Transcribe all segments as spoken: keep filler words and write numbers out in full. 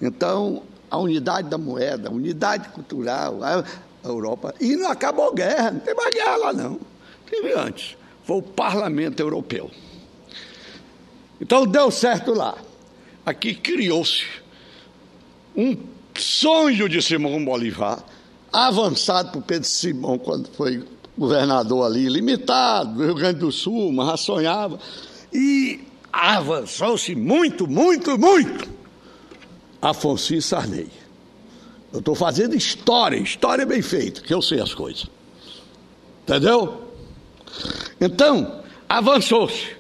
Então, a unidade da moeda, a unidade cultural, a Europa... E não acabou a guerra, não tem mais guerra lá, não. Teve antes. Foi o Parlamento Europeu. Então, deu certo lá. Aqui criou-se um sonho de Simão Bolivar, avançado por Pedro Simão, quando foi governador ali, limitado, do Rio Grande do Sul, mas já sonhava, e avançou-se muito, muito, muito Afonso Sarney. Eu estou fazendo história, história bem feita, que eu sei as coisas. Entendeu? Então, avançou-se.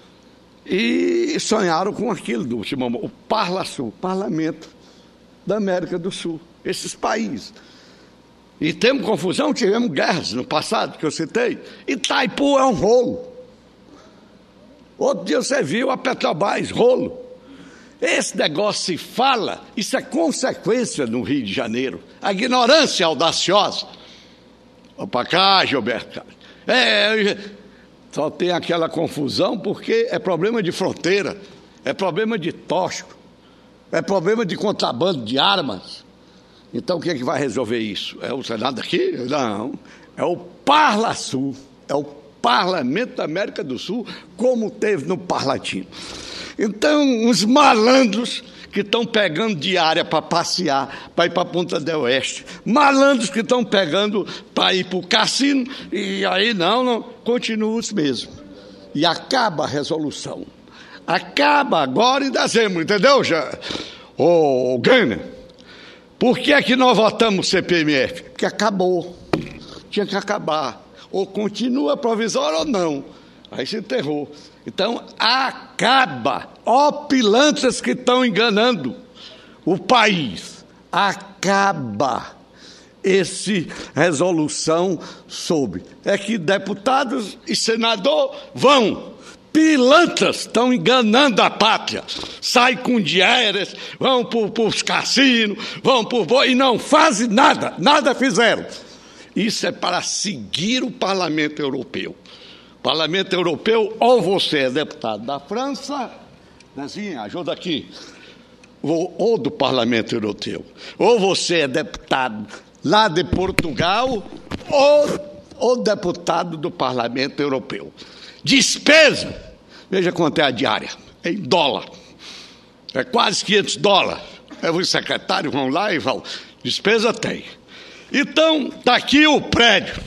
E sonharam com aquilo do Simão, o Parlasul, Parlamento da América do Sul, esses países. E temos confusão, tivemos guerras no passado, que eu citei. Itaipu é um rolo. Outro dia você viu a Petrobras, rolo. Esse negócio se fala, isso é consequência no Rio de Janeiro. A ignorância audaciosa. Vou para cá, Gilberto. É, só tem aquela confusão porque é problema de fronteira, é problema de tóxico, é problema de contrabando de armas. Então, quem é que vai resolver isso? É o Senado aqui? Não. É o Parlasul, é o Parlamento da América do Sul, como teve no Parlatino. Então, os malandros que estão pegando diária para passear, para ir para a Ponta del Oeste, malandros que estão pegando para ir para o cassino, e aí não, não, continuam os mesmos. E acaba a resolução. Acaba agora em dezembro, entendeu, já? Ô, Gana, por que é que nós votamos C P M F? Porque acabou. Tinha que acabar. Ou continua provisório ou não. Aí se enterrou. Então, acaba. Ó pilantras que estão enganando o país. Acaba essa resolução sobre. É que deputados e senador vão. Pilantras estão enganando a pátria. Saem com diárias, vão para os cassinos, vão por e não fazem nada, nada fizeram. Isso é para seguir o Parlamento Europeu. Parlamento Europeu, ou você é deputado da França, Nezinha, ajuda aqui, ou, ou do Parlamento Europeu, ou você é deputado lá de Portugal, ou, ou deputado do Parlamento Europeu. Despesa, veja quanto é a diária, é em dólar, é quase quinhentos dólares. Aí os secretários vão lá e vão, despesa tem. Então, está aqui o prédio.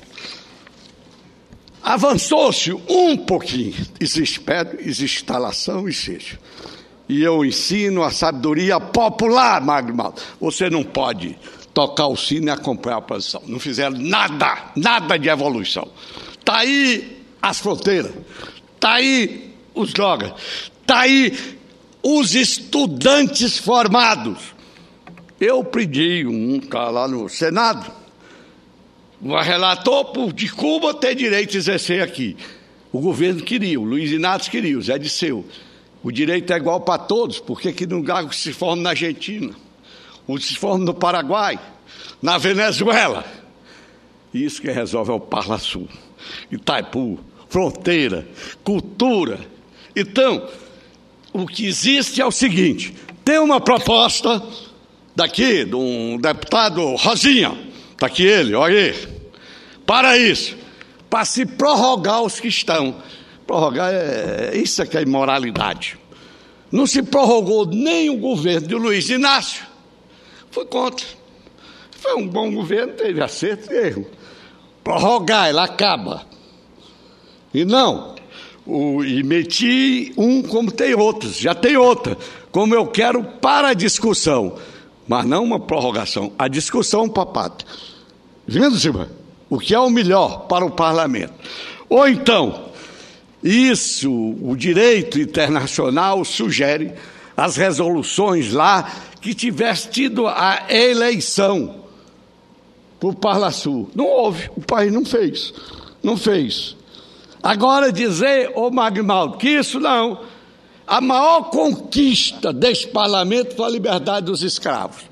Avançou-se um pouquinho, existe prédio, existe instalação e seja. E eu ensino a sabedoria popular, Magno Malta. Você não pode tocar o sino e acompanhar a posição. Não fizeram nada, nada de evolução. Está aí as fronteiras, está aí os drogas, está aí os estudantes formados. Eu pedi um cara lá no Senado, um relator de Cuba ter direito de exercer aqui. O governo queria, o Luiz Inácio queria, o Zé Disseu. O direito é igual para todos, porque que não se forma na Argentina, ou se forma no Paraguai, na Venezuela. Isso que resolve é o Parlasul, Itaipu, fronteira, cultura. Então, o que existe é o seguinte: tem uma proposta daqui, de um deputado Rosinha, está aqui ele, olha aí, para isso, para se prorrogar os que estão. Prorrogar, é, isso é que é imoralidade. Não se prorrogou nem o governo de Luiz Inácio, foi contra. Foi um bom governo, teve acerto e erro. Prorrogar, ela acaba. E não, o, e meti um como tem outros, já tem outra, como eu quero para a discussão, mas não uma prorrogação, a discussão para a pátria. Vendo, Silva? O que é o melhor para o parlamento. Ou então, isso, o direito internacional sugere as resoluções lá que tivesse tido a eleição para o Parlasul. Não houve, o país não fez, não fez. Agora dizer, ô Magno, que isso não, a maior conquista deste parlamento foi a liberdade dos escravos.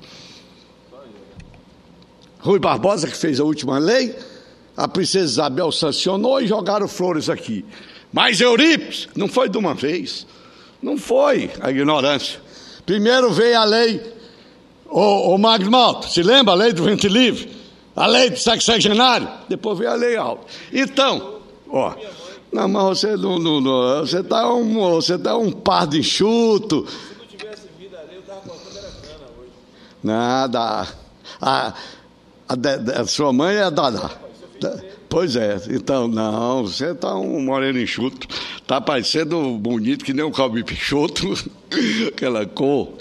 Rui Barbosa, que fez a última lei, a princesa Isabel sancionou e jogaram flores aqui. Mas Eurípides não foi de uma vez, não foi a ignorância. Primeiro veio a lei, o, o Magno Malta, se lembra a lei do ventre livre? A lei do sexagenário? Depois veio a lei alta. Então, ó, não, mas você não, não, não você está um, você tá um pardo enxuto. Se não tivesse vindo a lei, eu estava cortando era cana hoje. Nada. A, a, a, a sua mãe é Dadá. Pois é, então, não, você está um moreno enxuto, está parecendo bonito que nem um calbi pichoto, aquela cor.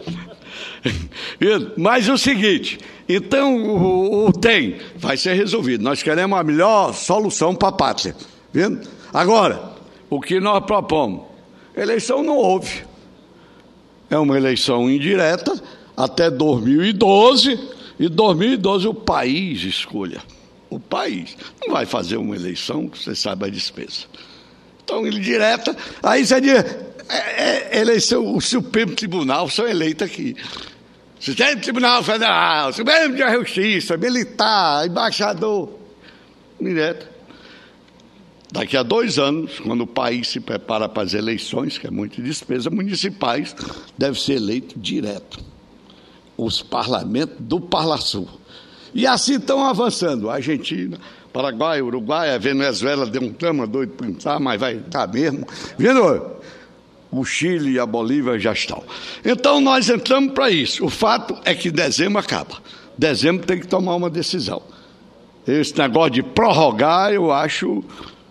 Mas o seguinte, então o, o tem, vai ser resolvido, nós queremos a melhor solução para a pátria, vendo? Agora, o que nós propomos, eleição não houve, é uma eleição indireta até dois mil e doze, e dois mil e doze o país escolha. O país não vai fazer uma eleição que você sabe a despesa. Então, ele direta, aí você diz, é, é, eleição, o Supremo Tribunal são eleitos aqui. Supremo Tribunal Federal, Supremo de Justiça, militar, embaixador, direto. Daqui a dois anos, quando o país se prepara para as eleições, que é muita despesa, municipais, deve ser eleito direto. Os parlamentos do Parlasul. E assim estão avançando. Argentina, Paraguai, Uruguai, a Venezuela deu um trama doido para entrar, mas vai estar mesmo. Vendo? O Chile e a Bolívia já estão. Então nós entramos para isso. O fato é que dezembro acaba. Dezembro tem que tomar uma decisão. Esse negócio de prorrogar, eu acho...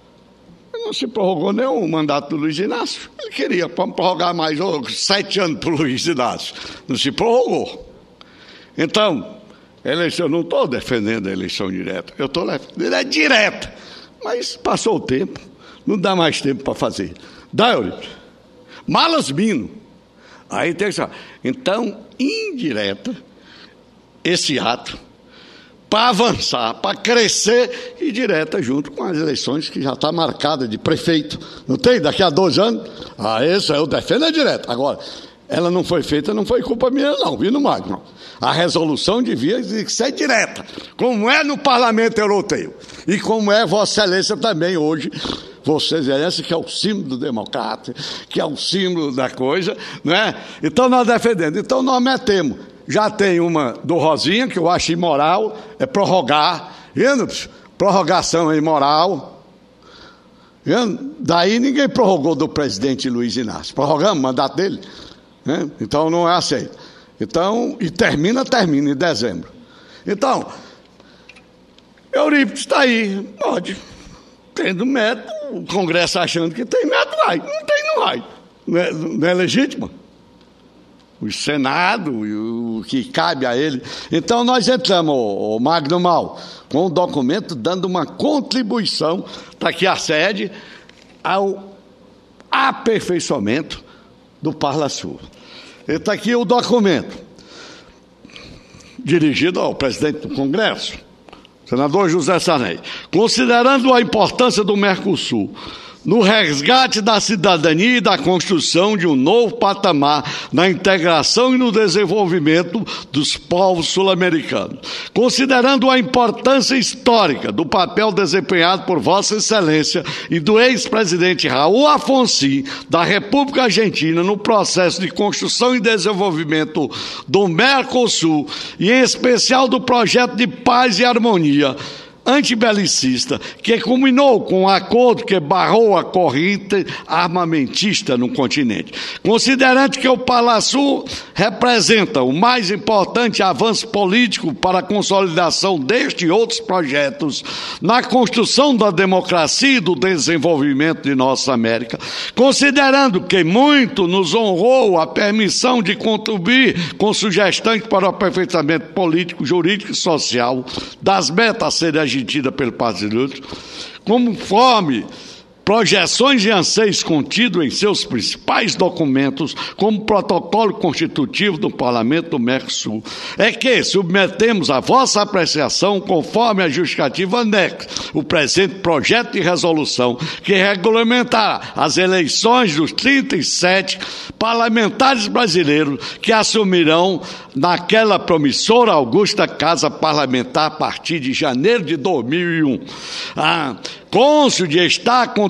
Não se prorrogou nem o mandato do Luiz Inácio. Ele queria prorrogar mais oh, sete anos para o Luiz Inácio. Não se prorrogou. Então... Eleição, eu não estou defendendo a eleição direta, eu estou defendendo a direta, mas passou o tempo, não dá mais tempo para fazer. Dá, Eurico? Malas Mino. Aí tem que então, indireta, esse ato, para avançar, para crescer, e direta junto com as eleições que já está marcada de prefeito. Não tem? Daqui a dois anos? Ah, isso eu defendo a direta. Agora, ela não foi feita, não foi culpa minha, não, viu, no Magno? A resolução devia ser direta, como é no Parlamento Europeu, e como é Vossa Excelência também hoje, Vossa Excelência, que é o símbolo do democrata, que é o símbolo da coisa, não é? Então nós defendemos, então nós metemos, já tem uma do Rosinha, que eu acho imoral, é prorrogar, vendo? Prorrogação é imoral, vendo? Daí ninguém prorrogou do presidente Luiz Inácio, prorrogamos o mandato dele, né? Então não é aceito. Então, e termina, termina em dezembro. Então, Eurípides está aí, pode, tendo método, o Congresso achando que tem método, vai, não tem, não vai. Não é, não é legítimo? O Senado, e o que cabe a ele. Então, nós entramos, o, o Magno Mal, com um documento dando uma contribuição, está aqui a sede, ao aperfeiçoamento do Parlasul. Está aqui o documento, dirigido ao presidente do Congresso, senador José Sarney. Considerando a importância do Mercosul no resgate da cidadania e da construção de um novo patamar na integração e no desenvolvimento dos povos sul-americanos. Considerando a importância histórica do papel desempenhado por Vossa Excelência e do ex-presidente Raul Alfonsín, da República Argentina, no processo de construção e desenvolvimento do Mercosul, e em especial do projeto de paz e harmonia antibelicista, que culminou com um acordo que barrou a corrente armamentista no continente. Considerando que o Parlasul representa o mais importante avanço político para a consolidação deste e outros projetos na construção da democracia e do desenvolvimento de nossa América, considerando que muito nos honrou a permissão de contribuir com sugestões para o aperfeiçoamento político, jurídico e social das metas a serem atingidas pelo Partido, conforme projeções e anseios contidos em seus principais documentos, como protocolo constitutivo do Parlamento do Mercosul, é que submetemos a vossa apreciação, conforme a justificativa anexa, o presente projeto de resolução, que regulamentará as eleições dos trinta e sete parlamentares brasileiros que assumirão naquela promissora augusta Casa Parlamentar a partir de janeiro de dois mil e um. Ah, cônscio de estar contribuindo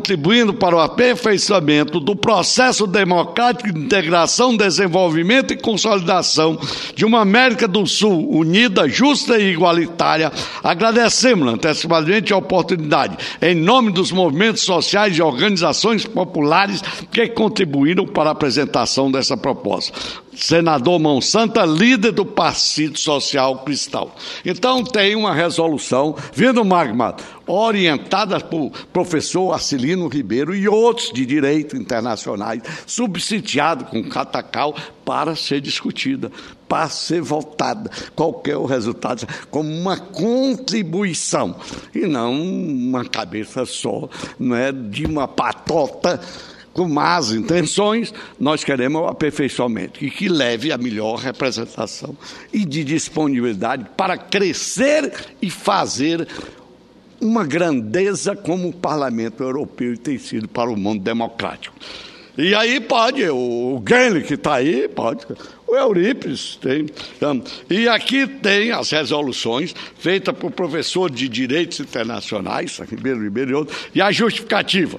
contribuindo para o aperfeiçoamento do processo democrático de integração, desenvolvimento e consolidação de uma América do Sul unida, justa e igualitária, agradecemos antecipadamente a oportunidade, em nome dos movimentos sociais e organizações populares que contribuíram para a apresentação dessa proposta. Senador Monsanta, líder do Partido Social Cristão. Então tem uma resolução, vindo magma, orientada por professor Arcelino Ribeiro e outros de direito internacionais, subsidiado com catacal, para ser discutida, para ser votada, qualquer o resultado, como uma contribuição, e não uma cabeça só, não é, de uma patota com más intenções. Nós queremos o aperfeiçoamento e que leve a melhor representação e de disponibilidade para crescer e fazer uma grandeza como o Parlamento Europeu tem sido para o mundo democrático. E aí pode, o Gênio que está aí, pode, o Eurípides tem. E aqui tem as resoluções feitas por professor de Direitos Internacionais, Ribeiro Ribeiro e outros, e a justificativa.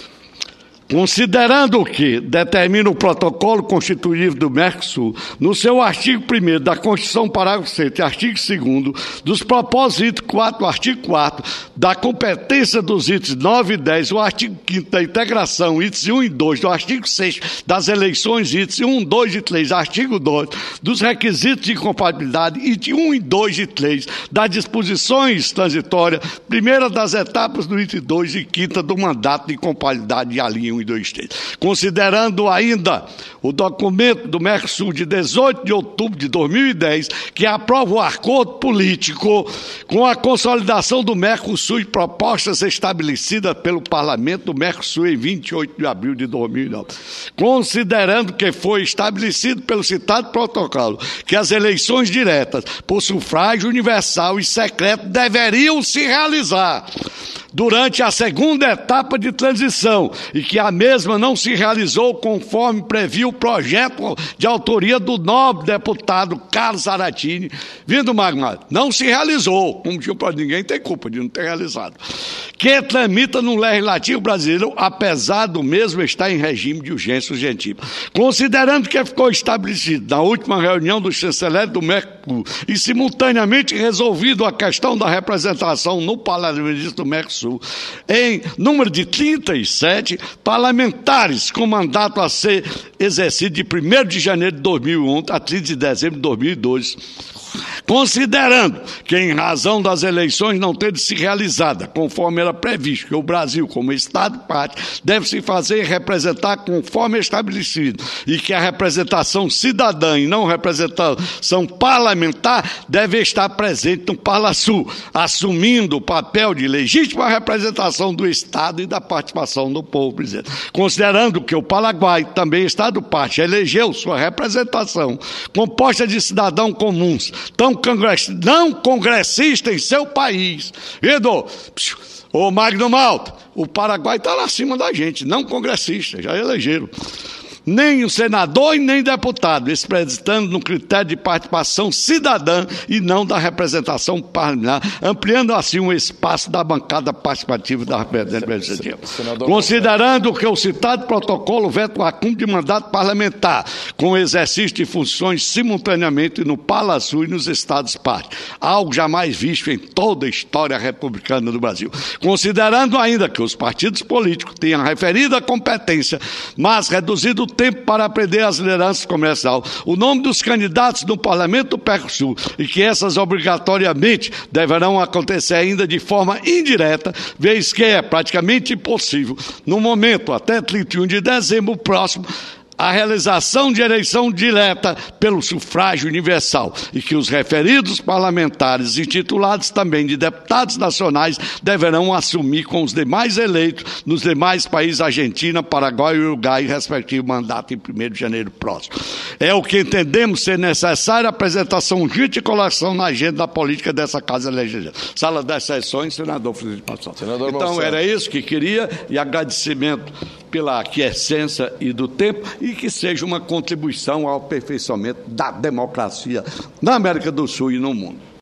Considerando que determina o protocolo constitutivo do Mercosul, no seu artigo primeiro da Constituição, parágrafo sexto e artigo segundo, dos propósitos item quatro do artigo quarto, da competência dos itens nove e dez, o artigo quinto da integração, itens um e dois, do artigo sexto das eleições, itens um, dois e três, artigo dois, dos requisitos de incompatibilidade, item um e dois e três, das disposições transitórias, primeira das etapas do item dois e quinta do mandato de incompatibilidade de alínea um e dois, três. Considerando ainda o documento do Mercosul de dezoito de outubro de dois mil e dez, que aprova o acordo político com a consolidação do Mercosul e propostas estabelecidas pelo Parlamento do Mercosul em vinte e oito de abril de dois mil e nove. Considerando que foi estabelecido pelo citado protocolo que as eleições diretas por sufrágio universal e secreto deveriam se realizar durante a segunda etapa de transição e que a mesma não se realizou conforme previu o projeto de autoria do nobre deputado Carlos Zaratini, vindo magma, não se realizou, como tinha para ninguém tem culpa de não ter realizado, que tramita no Legislativo brasileiro, apesar do mesmo estar em regime de urgência urgentiva. Considerando que ficou estabelecido na última reunião do chanceler do Mercosul e simultaneamente resolvido a questão da representação no Parlamento do Mercosul em número de trinta e sete parlamentares com mandato a ser exercido de primeiro de janeiro de dois mil e onze a trinta de dezembro de dois mil e doze. Considerando que, em razão das eleições não terem se realizada, conforme era previsto, que o Brasil, como Estado-parte, deve se fazer e representar conforme estabelecido, e que a representação cidadã e não representação parlamentar deve estar presente no Parlasul, assumindo o papel de legítima representação do Estado e da participação do povo brasileiro. Considerando que o Paraguai, também Estado-parte, elegeu sua representação, composta de cidadãos comuns, tão congress... não congressista em seu país. Edu, ô Magno Malta, o Paraguai está lá acima da gente, não congressista, já elegeram. Nem o senador e nem deputado, representando no critério de participação cidadã e não da representação parlamentar, ampliando assim o espaço da bancada participativa da representativa. Considerando que o citado protocolo veta o acúmulo de mandato parlamentar, com o exercício de funções simultaneamente no Parlasul e nos Estados-partes, algo jamais visto em toda a história republicana do Brasil. Considerando ainda que os partidos políticos tenham a referida competência, mas reduzido o tempo para aprender as lideranças comerciais, o nome dos candidatos no Parlamento do Mercosul e que essas obrigatoriamente deverão acontecer ainda de forma indireta, vez que é praticamente impossível, no momento até trinta e um de dezembro próximo, a realização de eleição direta pelo sufrágio universal e que os referidos parlamentares intitulados também de deputados nacionais deverão assumir com os demais eleitos nos demais países Argentina, Paraguai e Uruguai, respectivo mandato em primeiro de janeiro próximo. É o que entendemos ser necessária a apresentação urgente e colocação na agenda da política dessa Casa Legislativa. Sala das sessões, senador Felipe Passos. Então era isso que queria e agradecimento pela aquiescência e do tempo e que seja uma contribuição ao aperfeiçoamento da democracia na América do Sul e no mundo.